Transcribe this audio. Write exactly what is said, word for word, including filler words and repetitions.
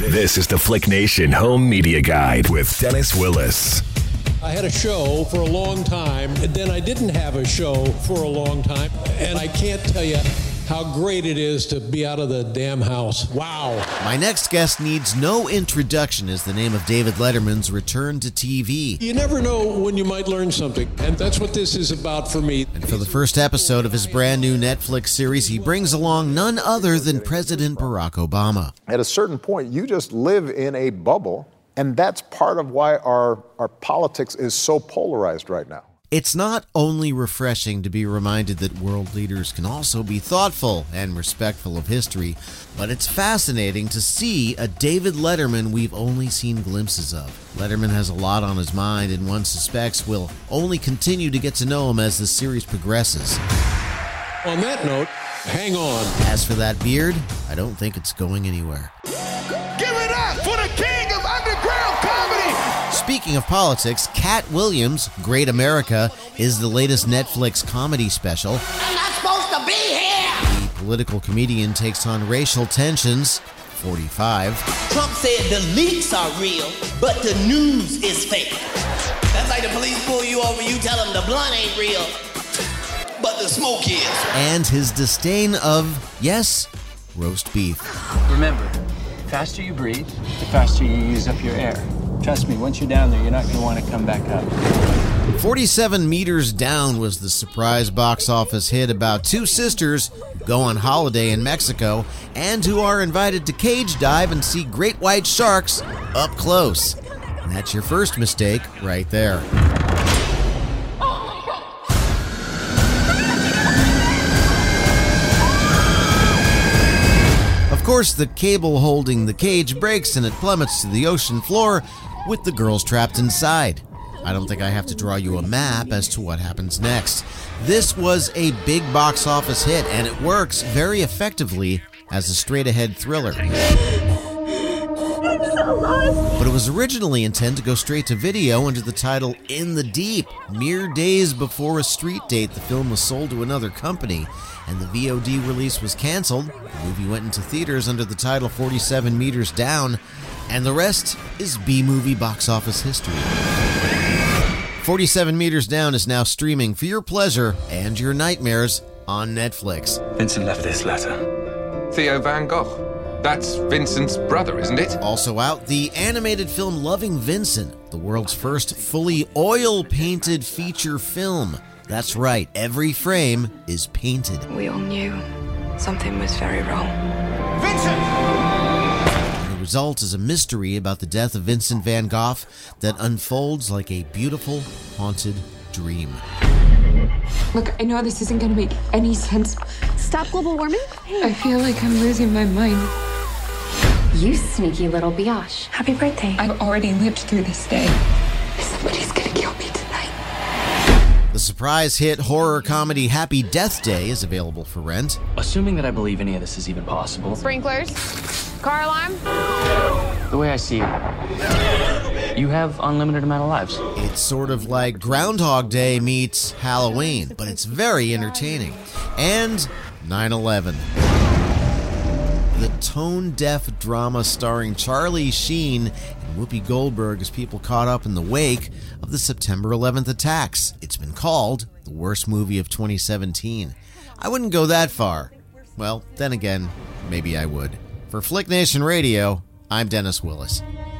This is the Flick Nation Home Media Guide with Dennis Willis. I had a show for a long time, and then I didn't have a show for a long time, and I can't tell you how great it is to be out of the damn house. Wow. My next guest needs no introduction as the name of David Letterman's return to T V. You never know when you might learn something, and that's what this is about for me. And for the first episode of his brand new Netflix series, he brings along none other than President Barack Obama. At a certain point, you just live in a bubble, and that's part of why our, our politics is so polarized right now. It's not only refreshing to be reminded that world leaders can also be thoughtful and respectful of history, but it's fascinating to see a David Letterman we've only seen glimpses of. Letterman has a lot on his mind, and one suspects we'll only continue to get to know him as the series progresses. On that note, hang on. As for that beard, I don't think it's going anywhere. Give it up for the king of underground comedy! Speaking of politics, Cat Williams' Great America is the latest Netflix comedy special. I'm not supposed to be here! The political comedian takes on racial tensions. forty-five. Trump said the leaks are real, but the news is fake. That's like the police pull you over, you tell them the blunt ain't real, but the smoke is. And his disdain of, yes, roast beef. Remember, the faster you breathe, the faster you use up your air. Trust me, once you're down there, you're not going to want to come back up. forty-seven Meters Down was the surprise box office hit about two sisters who go on holiday in Mexico and who are invited to cage dive and see great white sharks up close. And that's your first mistake right there. Of course, the cable holding the cage breaks and it plummets to the ocean floor with the girls trapped inside. I don't think I have to draw you a map as to what happens next. This was a big box office hit, and it works very effectively as a straight-ahead thriller. But it was originally intended to go straight to video under the title In the Deep. Mere days before a street date, the film was sold to another company, and the V O D release was canceled. The movie went into theaters under the title forty-seven Meters Down, and the rest is B-movie box office history. forty-seven Meters Down is now streaming for your pleasure and your nightmares on Netflix. Vincent left this letter. Theo Van Gogh. That's Vincent's brother, isn't it? Also out, the animated film Loving Vincent, the world's first fully oil-painted feature film. That's right, every frame is painted. We all knew something was very wrong. Vincent! The result is a mystery about the death of Vincent van Gogh that unfolds like a beautiful, haunted dream. Look, I know this isn't going to make any sense. Stop global warming? I feel like I'm losing my mind. You sneaky little biatch. Happy birthday. I've already lived through this day. Somebody's going to kill me tonight. The surprise hit horror comedy Happy Death Day is available for rent. Assuming that I believe any of this is even possible. Sprinklers. Car alarm. The way I see it, you have unlimited amount of lives. It's sort of like Groundhog Day meets Halloween, but it's very entertaining. And nine eleven. The tone-deaf drama starring Charlie Sheen and Whoopi Goldberg as people caught up in the wake of the September eleventh attacks. It's been called the worst movie of twenty seventeen. I wouldn't go that far. Well, then again, maybe I would. For Flick Nation Radio, I'm Dennis Willis.